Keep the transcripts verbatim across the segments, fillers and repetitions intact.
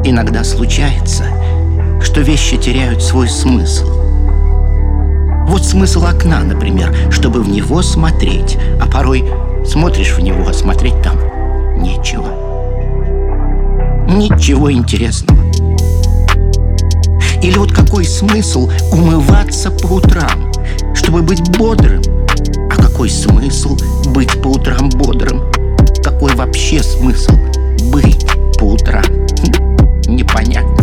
Иногда случается, что вещи теряют свой смысл. Вот смысл окна, например, чтобы в него смотреть, а порой смотришь в него, а смотреть там нечего. Ничего интересного. Или вот какой смысл умываться по утрам, чтобы быть бодрым? А какой смысл быть по утрам бодрым? Какой вообще смысл быть по утрам? Непонятно.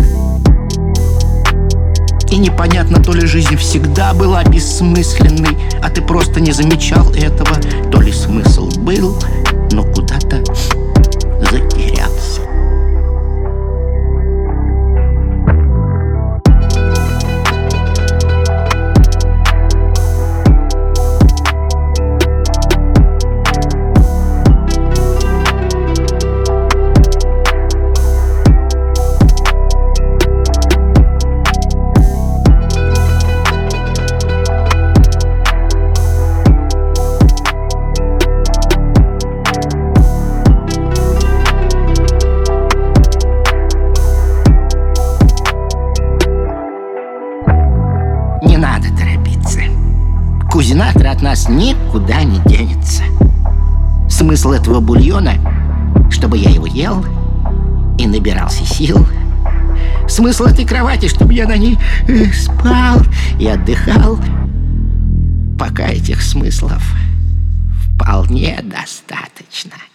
И непонятно, то ли жизнь всегда была бессмысленной, а ты просто не замечал этого, то ли смысл был, но куда-то затерялся. Не надо торопиться. Кузинатор от нас никуда не денется. Смысл этого бульона, чтобы я его ел и набирался сил. Смысл этой кровати, чтобы я на ней спал и отдыхал. Пока этих смыслов вполне достаточно.